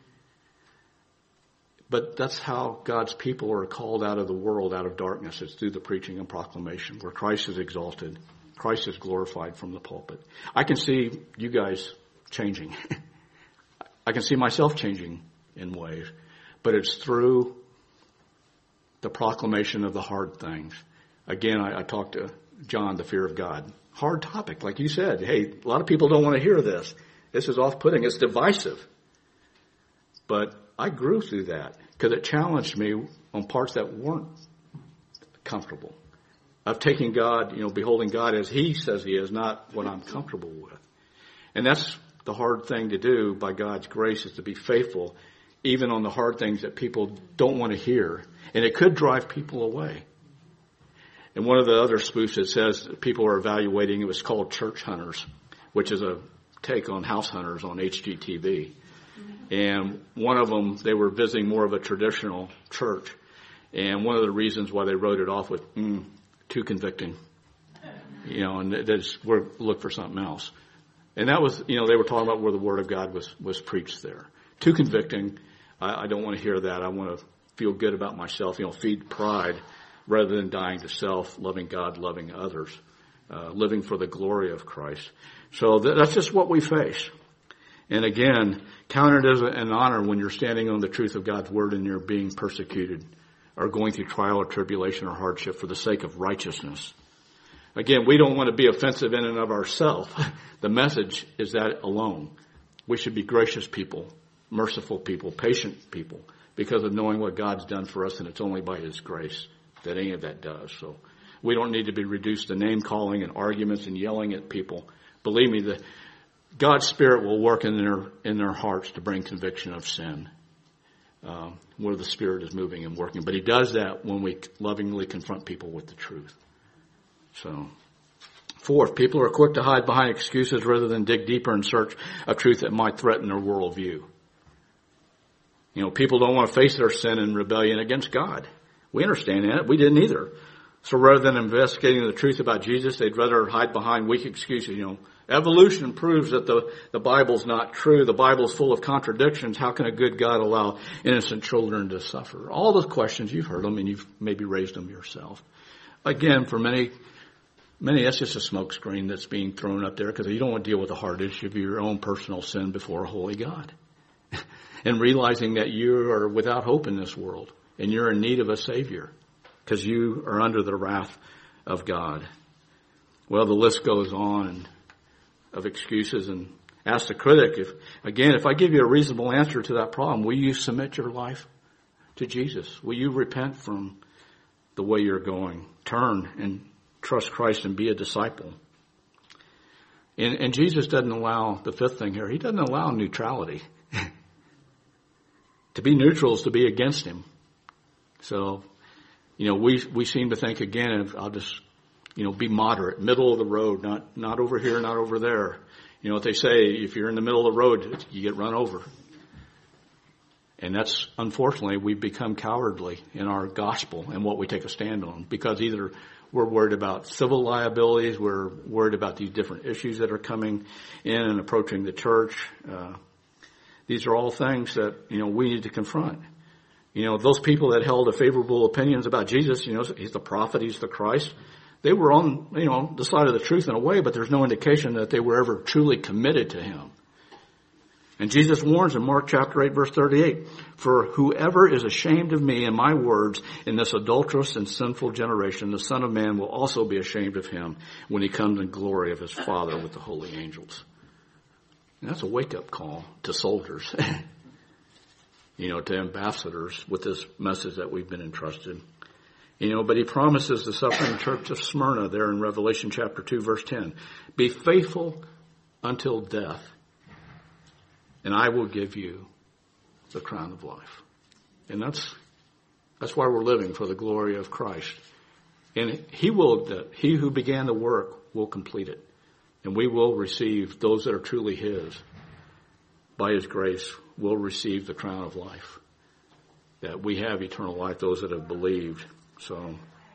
But that's how God's people are called out of the world, out of darkness. It's through the preaching and proclamation, where Christ is exalted. Christ is glorified from the pulpit. I can see you guys changing. I can see myself changing in ways. But it's through the proclamation of the hard things. Again, I, I talked to John, the fear of God. Hard topic, like you said. Hey, a lot of people don't want to hear this. This is off-putting. It's divisive. But I grew through that because it challenged me on parts that weren't comfortable. Of taking God, you know, beholding God as He says He is, not what I'm comfortable with. And that's the hard thing to do by God's grace, is to be faithful, even on the hard things that people don't want to hear. And it could drive people away. And one of the other spoofs, it says people are evaluating, it was called Church Hunters, which is a take on House Hunters on H G T V. And one of them, they were visiting more of a traditional church. And one of the reasons why they wrote it off was, mm, too convicting, you know, and that's, we're look for something else. And that was, you know, they were talking about where the Word of God was, was preached there. Too convicting. I, I don't want to hear that. I want to feel good about myself, you know, feed pride rather than dying to self, loving God, loving others, uh, living for the glory of Christ. So th- that's just what we face. And again, count it as an honor when you're standing on the truth of God's Word and you're being persecuted or going through trial or tribulation or hardship for the sake of righteousness. Again, we don't want to be offensive in and of ourselves. The message is that alone. We should be gracious people, merciful people, patient people, because of knowing what God's done for us, and it's only by His grace that any of that does. So we don't need to be reduced to name calling and arguments and yelling at people. Believe me, the God's Spirit will work in their in their hearts to bring conviction of sin, uh, where the Spirit is moving and working. But He does that when we lovingly confront people with the truth. So, fourth, people are quick to hide behind excuses rather than dig deeper in search of truth that might threaten their worldview. You know, people don't want to face their sin and rebellion against God. We understand that. We didn't either. So rather than investigating the truth about Jesus, they'd rather hide behind weak excuses. You know, evolution proves that the, the Bible's not true. The Bible's full of contradictions. How can a good God allow innocent children to suffer? All those questions, you've heard them and you've maybe raised them yourself. Again, for many, many, that's just a smokescreen that's being thrown up there because you don't want to deal with the hard issue of your own personal sin before a holy God. And realizing that you are without hope in this world and you're in need of a Savior because you are under the wrath of God. Well, the list goes on of excuses, and ask the critic, if again, if I give you a reasonable answer to that problem, will you submit your life to Jesus? Will you repent from the way you're going? Turn and trust Christ and be a disciple. And, and Jesus doesn't allow, the fifth thing here, He doesn't allow neutrality. To be neutral is to be against Him. So, you know, we we seem to think, again, I'll just, you know, be moderate, middle of the road, not not over here, not over there. You know what they say, if you're in the middle of the road, you get run over. And that's, unfortunately, we've become cowardly in our gospel and what we take a stand on, because either we're worried about civil liabilities, we're worried about these different issues that are coming in and approaching the church. Uh, these are all things that, you know, we need to confront. You know, those people that held a favorable opinions about Jesus, you know, He's the prophet, He's the Christ. They were on, you know, the side of the truth in a way, but there's no indication that they were ever truly committed to Him. And Jesus warns in Mark chapter eight, verse thirty-eight, for whoever is ashamed of me and my words in this adulterous and sinful generation, the Son of Man will also be ashamed of him when He comes in glory of His Father with the holy angels. And that's a wake-up call to soldiers, you know, to ambassadors with this message that we've been entrusted. You know, but He promises the suffering church of Smyrna there in Revelation chapter two, verse ten, be faithful until death, and I will give you the crown of life. And that's that's why we're living, for the glory of Christ. And He will, He who began the work will complete it. And we will receive, those that are truly His, by His grace, will receive the crown of life. That we have eternal life, those that have believed. So,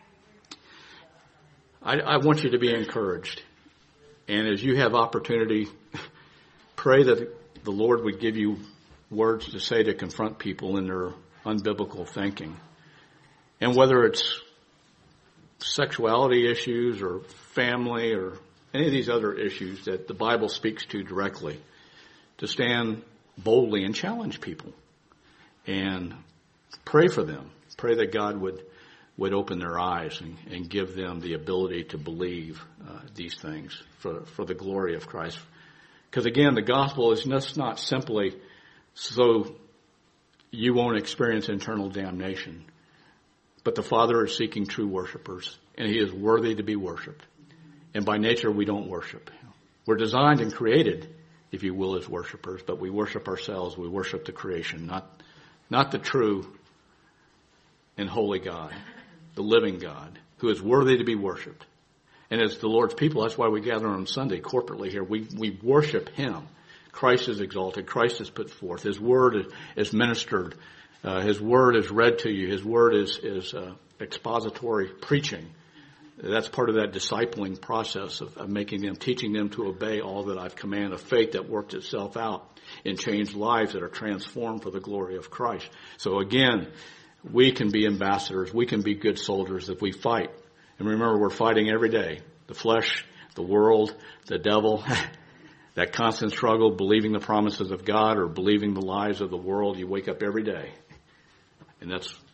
I, I want you to be encouraged. And as you have opportunity, pray that the Lord would give you words to say to confront people in their unbiblical thinking. And whether it's sexuality issues or family or any of these other issues that the Bible speaks to directly, to stand boldly and challenge people and pray for them. Pray that God would, would open their eyes and, and give them the ability to believe uh, these things for, for the glory of Christ. Because again, the gospel is just not simply so you won't experience eternal damnation. But the Father is seeking true worshipers, and He is worthy to be worshiped. And by nature, we don't worship. We're designed and created, if you will, as worshipers, but we worship ourselves. We worship the creation, not, not the true and holy God, the living God, who is worthy to be worshiped. And as the Lord's people, that's why we gather on Sunday corporately here. We, we worship Him. Christ is exalted. Christ is put forth. His word is, is ministered. Uh, His word is read to you. His word is, is uh, expository preaching. That's part of that discipling process of, of making them, teaching them to obey all that I've commanded, a faith that works itself out in changed lives that are transformed for the glory of Christ. So again, we can be ambassadors. We can be good soldiers if we fight. And remember, we're fighting every day. The flesh, the world, the devil, that constant struggle, believing the promises of God or believing the lies of the world. You wake up every day. And that's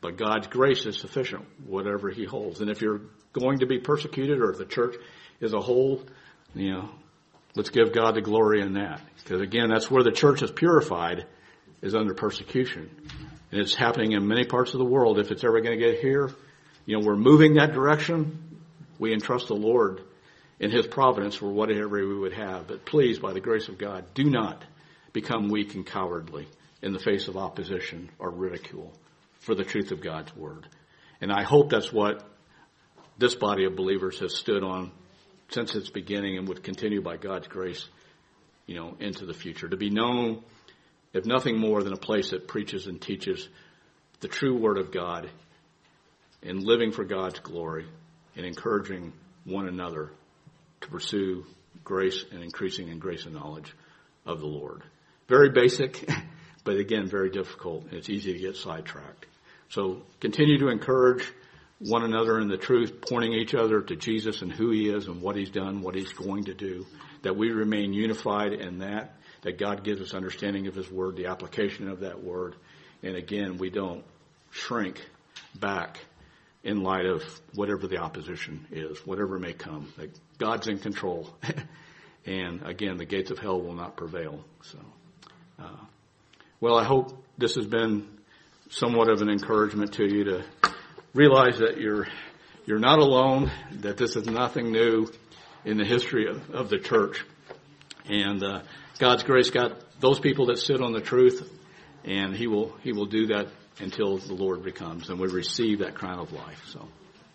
But God's grace is sufficient, whatever he holds. And if you're going to be persecuted, or if the church as a whole, you know, let's give God the glory in that. Because again, that's where the church is purified, is under persecution. And it's happening in many parts of the world. If it's ever going to get here, you know, we're moving that direction. We entrust the Lord in his providence for whatever we would have. But please, by the grace of God, do not become weak and cowardly in the face of opposition or ridicule for the truth of God's word. And I hope that's what this body of believers has stood on since its beginning and would continue by God's grace, you know, into the future. To be known, if nothing more than a place that preaches and teaches the true word of God and living for God's glory and encouraging one another to pursue grace and increasing in grace and knowledge of the Lord. Very basic, but again, very difficult. It's easy to get sidetracked. So continue to encourage one another in the truth, pointing each other to Jesus and who he is and what he's done, what he's going to do, that we remain unified in that, that God gives us understanding of his word, the application of that word. And again, we don't shrink back in light of whatever the opposition is, whatever may come. That God's in control. And again, the gates of hell will not prevail. So, uh, well, I hope this has been somewhat of an encouragement to you to realize that you're you're not alone, that this is nothing new in the history of, of the church. And uh, God's grace got those people that sit on the truth, and he will he will do that until the Lord becomes, and we receive that crown of life. So.